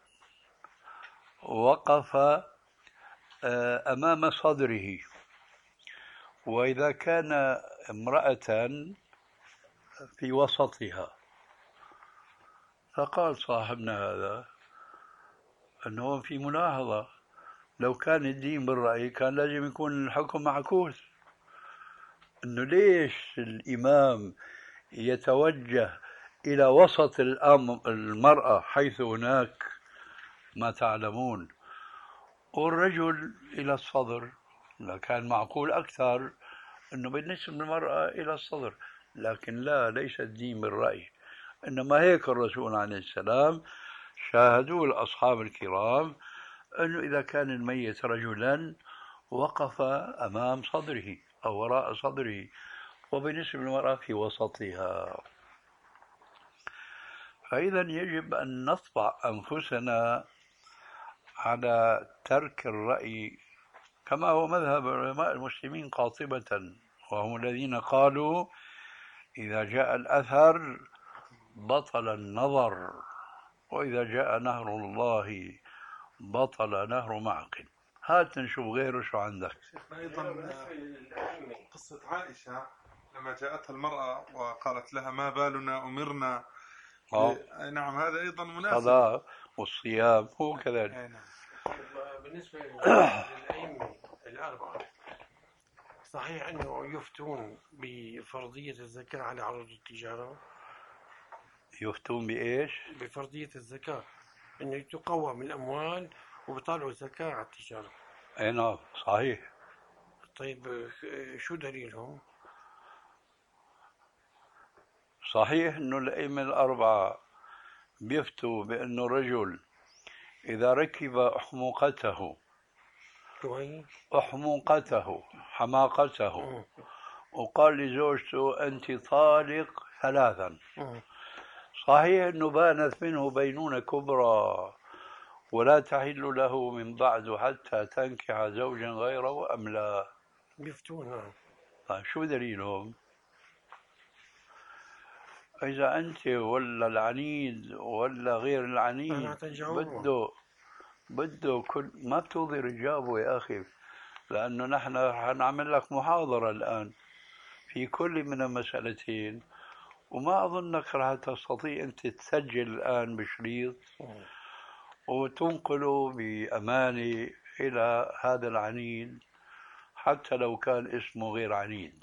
وقف أمام صدره، وإذا كان امرأة في وسطها. فقال صاحبنا هذا أنه في ملاحظة، لو كان الدين بالرأي كان لازم يكون الحكم معكوس، أنه ليش الإمام يتوجه إلى وسط المرأة حيث هناك ما تعلمون، والرجل إلى الصدر. كان معقول أكثر أنه بالنسبة للمرأة إلى الصدر، لكن لا، ليس الدين بالرأي، إنما هيك الرسول عليه السلام شاهدوه الأصحاب الكرام أنه إذا كان الميت رجلا وقف أمام صدره أو وراء صدره، وبالنسبة للمرأة في وسطها. فإذا يجب أن نطبع أنفسنا على ترك الرأي كما هو مذهب علماء المسلمين قاطبة، وهم الذين قالوا إذا جاء الأثر بطل النظر، وإذا جاء نهر الله بطل نهر معقل. هات نشوف غيره شو عندك. أيضا قصة عائشة لما جاءتها المرأة وقالت لها ما بالنا أمرنا. أوه. نعم هذا أيضا مناسب. الصلاة والصيام هو كذلك. نعم. بالنسبة للأئمة الأربعة، صحيح أنه يفتون بفرضية الزكاة على عروض التجارة؟ يفتون بإيش؟ بفرضية الزكاة، أنه تقوم الأموال وبيطالعوا الزكاة على التجارة. أي نعم صحيح. طيب شو دليلهم؟ صحيح أنه الأئمة الأربعة بيفتوا بأنه الرجل إذا ركب أحمقته أحمقته حماقته وقال لزوجته أنت طالق ثلاثا، صحيح أنه بانت منه بينونة كبرى ولا تحل له من بعد حتى تنكح زوجا غيره أم لا؟ بيفتون. طيب شو دليلهم؟ إذا أنت ولا العنيد ولا غير العنيد بده بده كل ما بتقدر تجاوبه يا أخي، لأنه نحن حنعمل لك محاضرة الآن في كل من المسألتين، وما أظنك راح تستطيع أنت تسجل الآن بشريط وتنقله بأمانة إلى هذا العنيد حتى لو كان اسمه غير عنيد.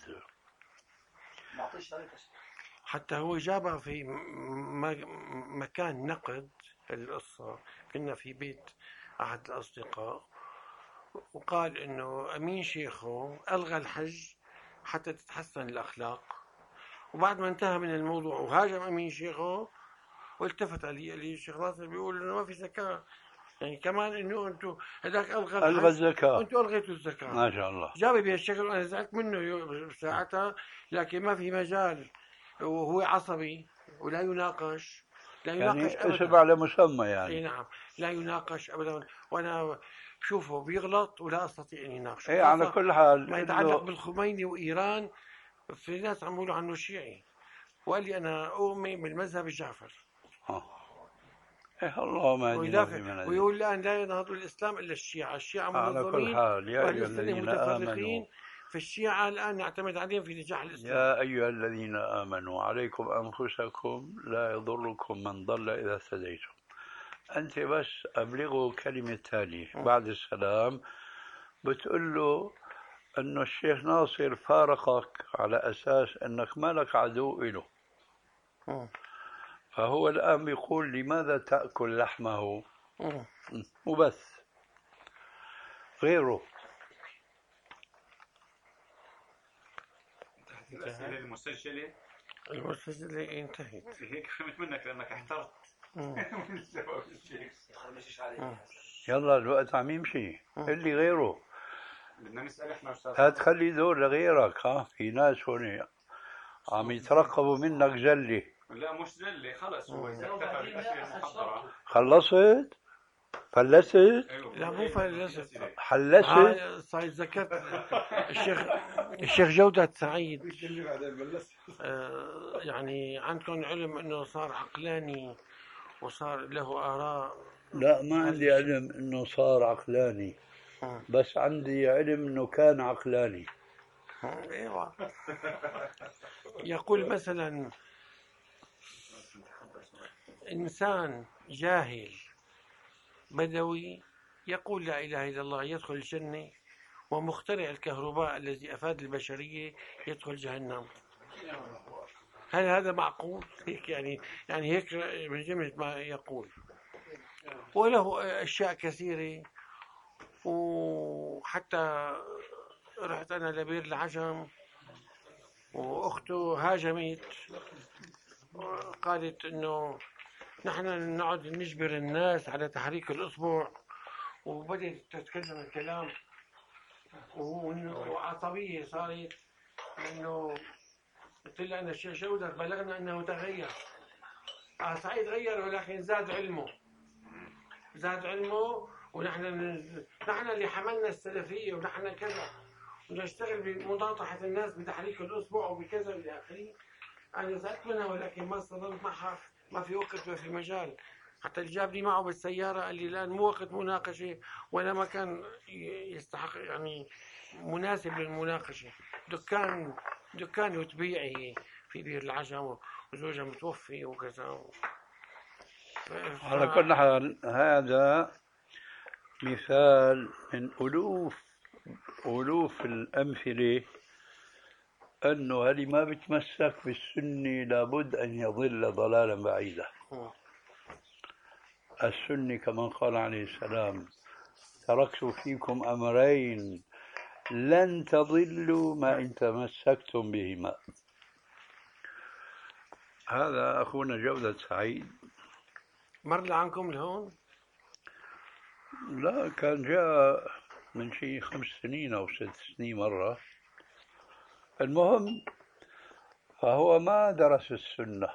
حتى هو جابها في مكان نقد القصة، كنا في بيت أحد الأصدقاء وقال إنه أمين شيخه ألغى الحج حتى تتحسن الأخلاق، وبعد ما انتهى من الموضوع وهاجم أمين شيخه والتفت علي قال لي الشيخ ناصر بيقول إنه ما في زكاة، يعني كمان إنه أنتم هذاك ألغى ألغى الزكاة، أنتم ألغيتوا الزكاة. ما شاء الله. جابي بهالشكل وأنا زعلت منه ساعتها، لكن ما في مجال، وهو عصبي ولا يناقش لا يناقش يعني اسم على مسمى يعني. اي نعم لا يناقش ابدا، وانا شوفه بيغلط ولا استطيع ان يناقش. اي على كل حال ما يتعلق بالخميني وايران، في ناس عم يقولوا عنه شيعي، وقال لي انا اؤمن بالمذهب الجعفر. اه إيه الله ما ويدافع ويقول الان لا ينهض الاسلام الا الشيعه، الشيعه منظمين على كل حال. يا ايها الذين امنوا، فالشيعة الآن نعتمد عليهم في نجاح الإسلام. يا أيها الذين آمنوا عليكم أنفسكم لا يضركم من ضل إذا اهتديتم. أنت بس أبلغوا كلمة تالية بعد السلام، بتقول له أنه الشيخ ناصر فارقك على أساس أنك ما لك عدو إله، فهو الآن بيقول لماذا تأكل لحمه وبس غيره. الأسئلة المسجلة المرتزلة انتهت. هيك فهمت منك لأنك احترت من السبب الشيخ. يلا الوقت عم يمشي، اللي غيره بدنا نسأل احنا أستاذ. لا تخلي دور لغيرك. ها في ناس هون عم يترقبوا منك جلي. لا مش زلة، خلص هو إذا اكتفى بالأسئلة المحضرة. خلصت؟ فلست؟ لا مو فلست، حلست؟ آه صحيح ذكرت الشيخ الشيخ جودة سعيد. آه يعني عندكم علم انه صار عقلاني وصار له آراء؟ لا ما عندي علم انه صار عقلاني، بس عندي علم انه كان عقلاني. ايوه. يقول مثلا انسان جاهل بدوي يقول لا اله الا الله يدخل الجنه، ومخترع الكهرباء الذي افاد البشريه يدخل جهنم. هل هذا معقول؟ هيك يعني يعني هيك من جملة ما يقول. وله اشياء كثيره، وحتى رحت انا لبير العجم واخته هاجمت قالت انه نحن نقعد نجبر الناس على تحريك الاصبع، وبدأت تتكلم الكلام وعصبية صارت، لأنه قلت لها أن الشيخ جودة بلغنا أنه تغير. آه صحيح تغير، ولكن زاد علمه زاد علمه ونحن نحن اللي حملنا السلفية ونحن كذا، ونشتغل بمناطحة الناس بتحريك الأصبع وبكذا إلى آخره. أنا زعلت منها ولكن ما استظلت معها، ما في وقت ما في مجال. حتى اللي جابني معه بالسيارة قال لي الآن مو وقت مناقشة ولا مكان يستحق يعني مناسب للمناقشة. دكان دكان وتبيعي في بير العجم وزوجها متوفي وكذا. ف... على كل حال هذا مثال من ألوف ألوف الأمثلة أنه اللي ما بتمسك بالسنة لابد أن يضل ضلالا بعيدا. السنة كما قال عليه السلام: تركت فيكم أمرين لن تضلوا ما إن تمسكتم بهما. هذا أخونا جودة سعيد مر عنكم لهون؟ لا، كان جاء من شيء خمس سنين أو ست سنين مرة. المهم فهو ما درس السنة،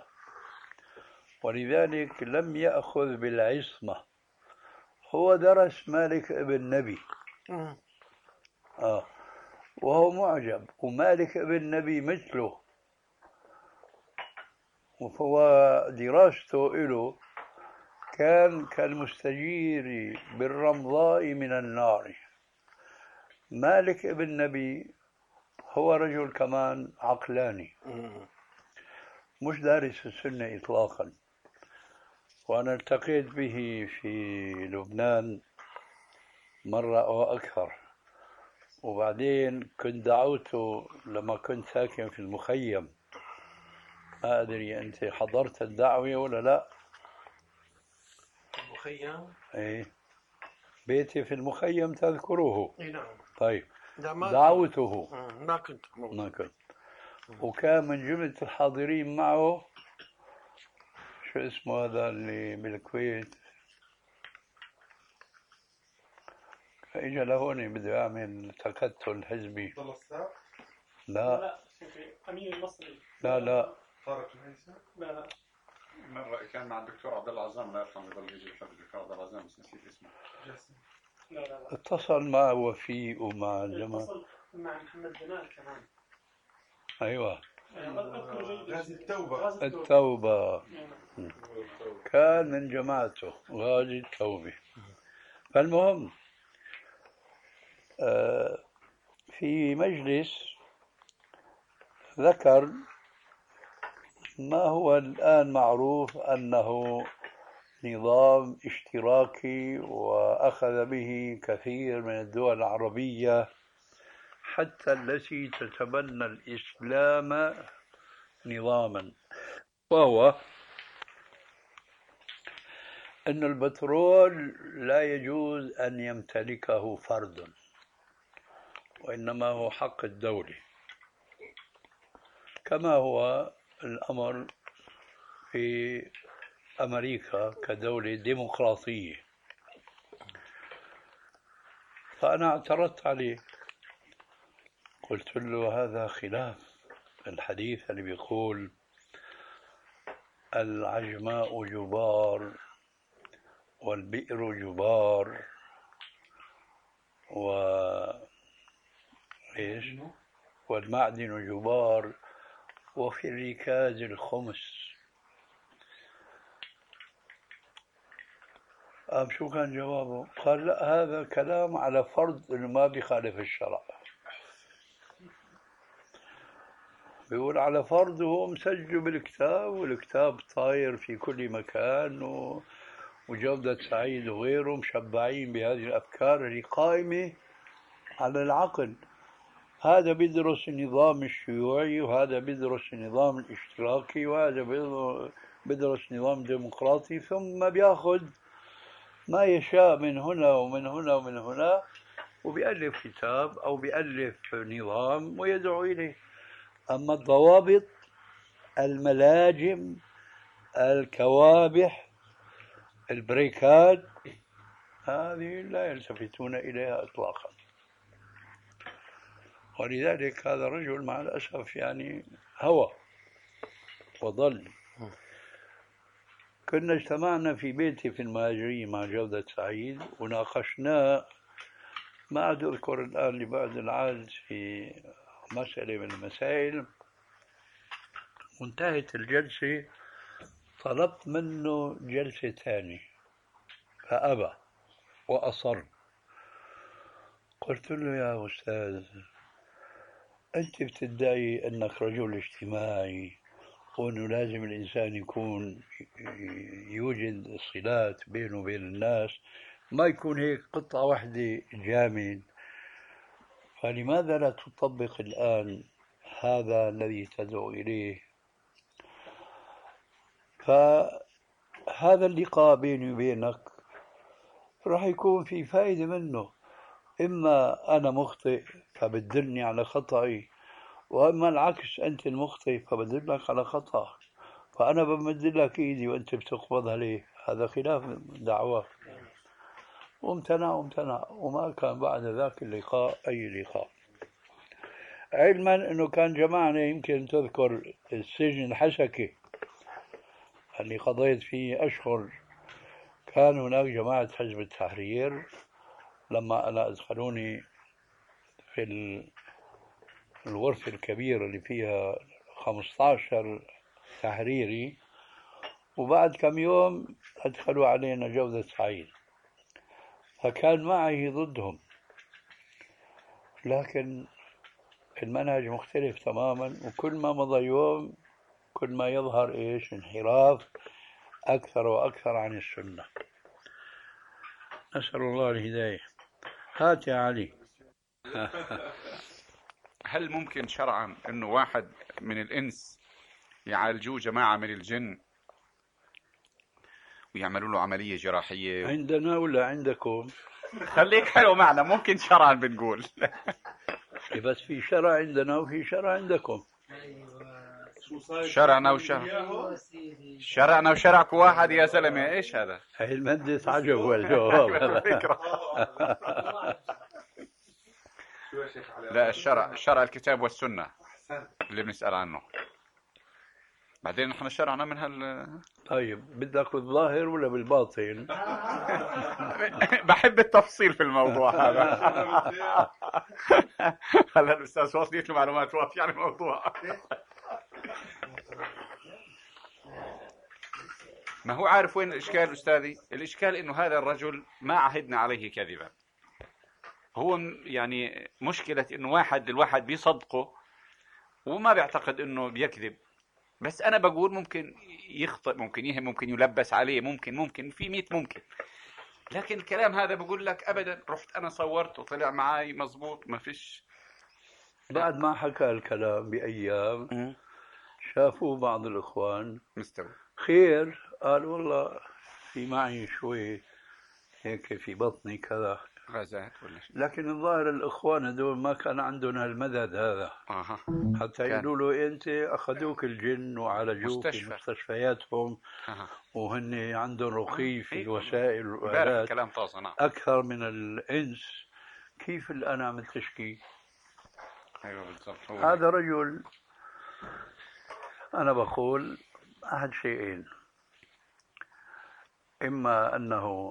ولذلك لم يأخذ بالعصمة. هو درس مالك ابن نبي آه وهو معجب، ومالك ابن نبي مثله، وهو دراسته له كان كالمستجير بالرمضاء من النار. مالك ابن نبي هو رجل كمان عقلاني، مش دارس السنة إطلاقا. وأنا التقيت به في لبنان مرة أو أكثر، وبعدين كنت دعوته لما كنت ساكن في المخيم. ما أدري أنت حضرت الدعوة ولا لا؟ المخيم؟ إيه، بيتي في المخيم تذكره؟ إيه نعم. طيب ما دعوته ما كنت ما كنت وكان من جملة الحاضرين معه شو اسمه هذا اللي بالكويت، فإجا لهون بده يعمل تكتل حزبي. لا لا أمين المصري. لا لا طارق العيسى. لا لا مرة كان مع الدكتور عبد الله عزام، لا يفهم يضل يجي يحب الدكتور عبد الله عزام بس نسيت اسمه. لا لا لا. اتصل مع وفيق ومع الجماعة، اتصل مع محمد جمال كمان. أيوة غازي التوبة. التوبة كان من جماعته غازي التوبة. فالمهم في مجلس ذكر ما هو الآن معروف أنه نظام اشتراكي، وأخذ به كثير من الدول العربية حتى التي تتبنى الإسلام نظاما، وهو أن البترول لا يجوز أن يمتلكه فرد، وإنما هو حق الدولة، كما هو الأمر في أمريكا كدولة ديمقراطية، فأنا اعترضت عليه، قلت له هذا خلاف الحديث اللي بيقول العجماء جبار والبئر جبار و إيش والمعدن جبار وفي الركاز الخمس. أم شو كان جوابه؟ قال لا، هذا كلام على فرض إنه ما بيخالف الشرع. بيقول على فرض وهو مسجل بالكتاب، والكتاب طاير في كل مكان و... وجودة سعيد وغيره مشبعين بهذه الأفكار اللي قائمة على العقل. هذا بيدرس النظام الشيوعي، وهذا بيدرس النظام الاشتراكي، وهذا بيدرس نظام ديمقراطي، ثم بياخذ ما يشاء من هنا ومن هنا ومن هنا وبيألف كتاب أو بيألف نظام ويدعو إليه. أما الضوابط، الملاجم، الكوابح، البريكات، هذه لا يلتفتون إليها إطلاقا. ولذلك هذا الرجل مع الأسف يعني هوى وضل. كنا اجتمعنا في بيتي في المهاجرين مع جودة سعيد وناقشنا، ما عاد أذكر الآن لبعد العاد، في مسألة من المسائل، وانتهت الجلسة طلبت منه جلسة ثانية فأبى وأصر. قلت له يا أستاذ، أنت بتدعي أنك رجل اجتماعي وأنه لازم الإنسان يكون يوجد صلات بينه وبين الناس، ما يكون هيك قطعة واحدة جامد، فلماذا لا تطبق الآن هذا الذي تدعو إليه؟ فهذا اللقاء بيني وبينك راح يكون في فائدة منه، إما أنا مخطئ فبتدلني على خطأي، وأما العكس أنت المخطئ فبدلك على خطأ، فأنا بمدلك إيدي وأنت بتقبضها ليه؟ هذا خلاف دعوة. وامتنع وامتنع وما كان بعد ذاك اللقاء أي لقاء. علما أنه كان جمعنا، يمكن تذكر السجن الحسكي اللي قضيت فيه أشهر، كان هناك جماعة حزب التحرير، لما أنا أدخلوني في الغرفة الكبيرة اللي فيها خمسة عشر تحريري، وبعد كم يوم أدخلوا علينا جودة سعيد، فكان معي ضدهم، لكن المنهج مختلف تماما، وكل ما مضى يوم كل ما يظهر إيش انحراف أكثر وأكثر عن السنة. نسأل الله الهداية. هات يا علي. هل ممكن شرعا انه واحد من الانس يعالجوه جماعة من الجن ويعملوا له عملية جراحية؟ عندنا ولا عندكم؟ خليك حلو معنا، ممكن شرعا بنقول. بس في شرع عندنا وفي شرع عندكم. شرعنا وشرع شرعنا وشرعك واحد يا زلمة. ايش هذا؟ هي المهندس عجب والجواب. لا، الشرع شرع الكتاب والسنة اللي بنسأل عنه. بعدين نحن شرعنا من هال. طيب بدك بالظاهر ولا بالباطن؟ بحب التفصيل في الموضوع هذا. هلا الأستاذ وصلت له معلومات وافية عن الموضوع. ما هو عارف وين الإشكال أستاذي؟ الإشكال إنه هذا الرجل ما عهدنا عليه كذبا. هو يعني مشكلة إنه واحد الواحد بيصدقه وما بيعتقد إنه بيكذب، بس أنا بقول ممكن يخطئ، ممكن يهم، ممكن يلبس عليه، ممكن ممكن في ميت ممكن، لكن الكلام هذا بقول لك أبدا رحت أنا صورت وطلع معي مزبوط ما فيش. بعد ما حكى الكلام بأيام شافوا بعض الإخوان مستوى خير، قال والله في معي شوي هيك في بطني كذا، غازات ولا شيء. لكن الظاهر الإخوان هذول ما كان عندهم هالمدد هذا أها. حتى كان. يقولوا له أنت أخذوك الجن وعالجوك في مستشفى. مستشفياتهم أها. وهن عندهم رقي في إيه. الوسائل امبارح والآلات كلام طازة. نعم. أكثر من الإنس. كيف الآن عم تشكي؟ أيوة بالضبط. هذا رجل أنا بقول أحد شيئين: إما أنه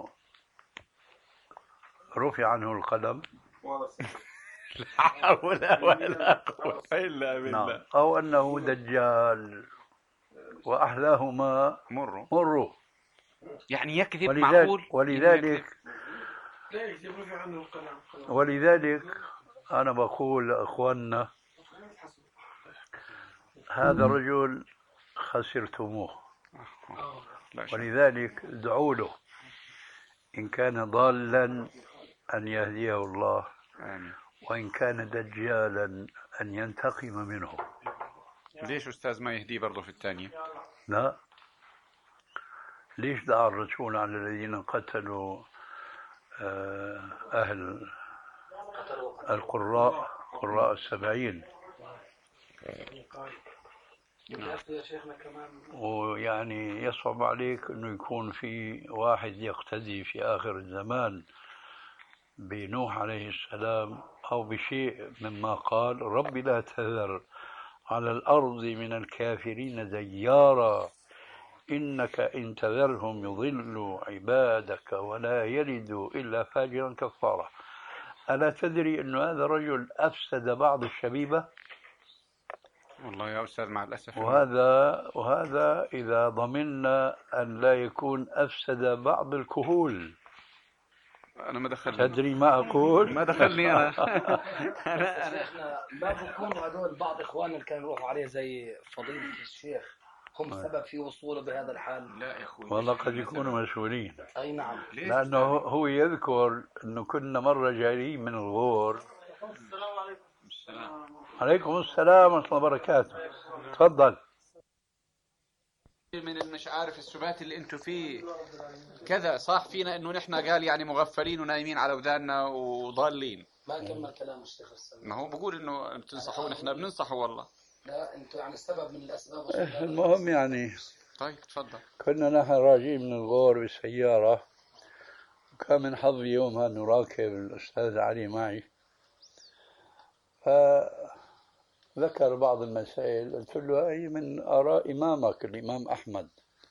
رفع عنه القلم لا حول ولا قوة إلا بالله. نعم. أو أنه دجال وأحلاهما مروا مروا. يعني يكذب. ولذلك معقول ولذلك لا يكذب رفع عنه القلم. ولذلك أنا بقول لأخواننا هذا الرجل خسرتموه، ولذلك ادعوا له إن كان ضالا أن يهديه الله، آمين. وإن كان دجالا أن ينتقم منه. ليش أستاذ ما يهديه برضه في الثانية؟ لا، ليش دعا الرسول على الذين قتلوا أهل القراء قراء السبعين؟ ويعني يصعب عليك أنه يكون في واحد يقتدي في آخر الزمان بنوح عليه السلام أو بشيء مما قال: رب لا تذر على الأرض من الكافرين ديارا إنك إن تذرهم يضلوا عبادك ولا يلدوا إلا فاجرا كفارا. ألا تدري أن هذا الرجل أفسد بعض الشبيبة؟ والله يا أستاذ مع الأسف. وهذا وهذا إذا ضمننا أن لا يكون أفسد بعض الكهول. أنا ما دخلني. تدري ما أقول؟ ما دخلني أنا. أنا أنا إحنا ما بكونوا هذول بعض إخواننا اللي كانوا يروحوا عليه زي فضيلة الشيخ هم السبب في وصوله بهذا الحال؟ لا يا أخوي. والله قد يكونوا مسؤولين. أي نعم. لأنه هو يذكر أنه كنا مرة جايين من الغور. السلام عليكم. السلام عليكم السلام ورحمة الله وبركاته. تفضل. من مش عارف السبات اللي انتم فيه كذا صح فينا انه نحن قال يعني مغفلين ونايمين على وداننا وضالين. ما كمل كلام الشيخ السلام. ما هو بقول انه بتنصحوا نحن بننصحه والله. لا انتم يعني السبب من الاسباب. المهم يعني طيب تفضل. كنا نحن راجعين من الغور بالسيارة، وكان من حظي يومها أنه راكب الأستاذ علي معي، فذكر بعض المسائل. قلت له: أي من آراء إمامك الإمام أحمد.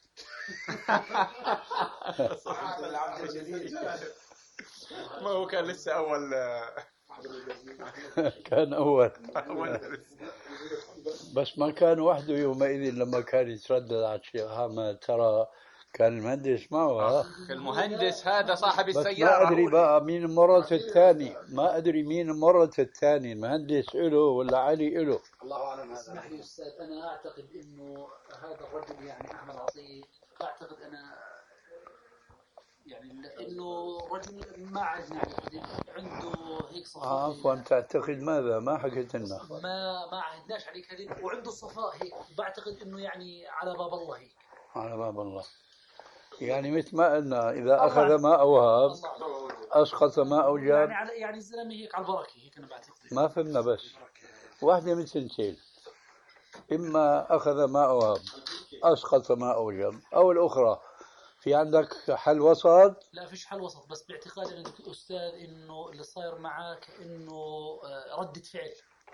ما هو كان لسه أول. كان أول. بس ما كان وحده يومئذ لما كان يتردد على الشيخ أحمد. ترى كان المهندس معه. المهندس هذا صاحب بس السيارة. ما أدري بقى مين المرة الثاني، ما أدري مين المرة الثاني، المهندس إله ولا علي إله. الله أعلم. اسمح لي أستاذ، أنا أعتقد إنه هذا الرجل يعني أحمد عطية، أعتقد أنا يعني إنه رجل ما عندنا عنده هيك صفاء. آه عفوا، تعتقد ماذا؟ ما حكيت لنا. ما ما عهدناش عليه كذب، وعنده صفاء هيك، بعتقد إنه يعني على باب الله هيك. على باب الله. يعني مثل ما قلنا إذا أخذ ما أوهب أسقط ما أوجب. يعني على يعني الزلمة هيك على البركة هيك أنا بعتقد. ما فهمنا. بس واحدة من سنتين: إما أخذ ما أوهب أسقط ما أوجب، أو الأخرى. في عندك حل وسط؟ لا فيش حل وسط، بس باعتقادي أنا أستاذ إنه اللي صاير معك إنه ردة فعل.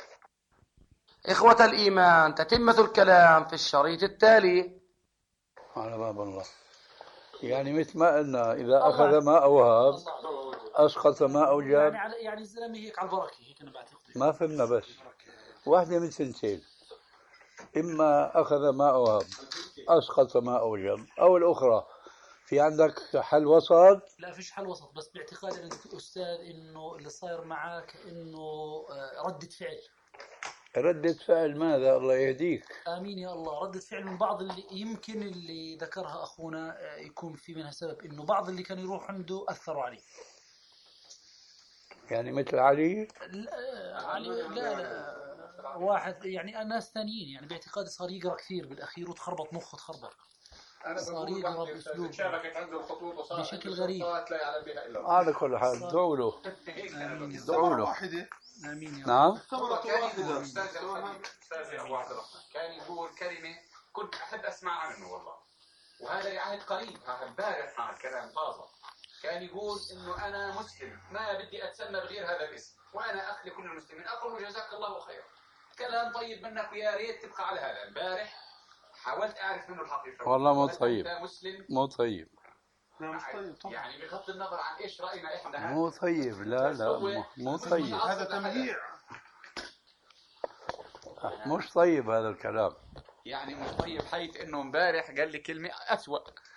إخوة الإيمان، تتمة الكلام في الشريط التالي. على باب الله. يعني مثل ما قلنا إذا أخذ ما أوهب أسقط ما أوجب. يعني على يعني الزلمة هيك على البركة هيك أنا بعتقد. ما فهمنا. بس واحدة من سنتين: إما أخذ ما أوهب أسقط ما أوجب، أو الأخرى. في عندك حل وسط؟ لا فيش حل وسط، بس باعتقادي أنا أستاذ إنه اللي صاير معك إنه ردة فعل. ردة فعل ماذا؟ الله يهديك. آمين يا الله. ردة فعل من بعض اللي يمكن اللي ذكرها أخونا يكون في منها سبب إنه بعض اللي كان يروح عنده أثروا عليه. يعني مثل علي؟ لا علي لا لا واحد يعني ناس ثانيين يعني باعتقادي صار يقرأ كثير بالأخير وتخربط مخه تخربط. انا صار بقول يضرب واحدة أسلوب شاركت عنده الخطوط وصار بشكل عنده غريب. سلطات لا يعلم بها الا الله. على كل حال ادعوا له آمين يا ادعوا له. واحدة آمين يا رب. نعم هو كان يقول استاذ الحبيب استاذ ابو عبد الرحمن كان يقول كلمه كنت احب اسمع عنه والله، وهذا عهد قريب، هذا امبارح هذا كلام طازه. كان يقول انه انا مسلم ما بدي اتسمى بغير هذا الاسم، وانا اخ لكل المسلمين. اقول له جزاك الله خيرا، كلام طيب منك ويا ريت تبقى على هذا. امبارح حاولت اعرف منه الحقيقه والله مو هل طيب أنت مسلم؟ مو طيب لا مش طيب طبعا. يعني بغض النظر عن ايش راينا احنا مو طيب لا لا مو- مو طيب هذا تمييع. مش طيب هذا الكلام. يعني مش طيب حيث انه امبارح قال لي كلمه اسوأ.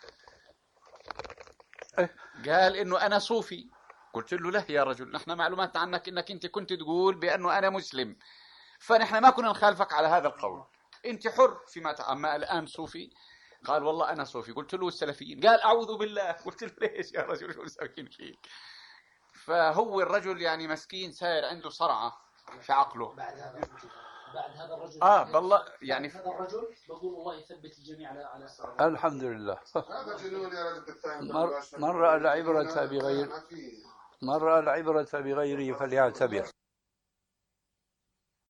إيه. قال انه انا صوفي. قلت له لا يا رجل، نحن معلومات عنك انك انت كنت تقول بانه انا مسلم، فنحن ما كنا نخالفك على هذا القول، انت حر فيما تع... اما الان صوفي. قال والله انا صوفي. قلت له السلفيين. قال اعوذ بالله. قلت له ليش يا رجل شو مسوين فيك؟ فهو الرجل يعني مسكين ساير عنده صرعه في عقله. بعد هذا بعد هذا الرجل اه والله يعني هذا الرجل بقول الله يثبت الجميع على على الصراط. الحمد لله. هذا جنون يا رجل الثاني. مر, مر العبرة بغير مر العبرة بغيره فليعتبر.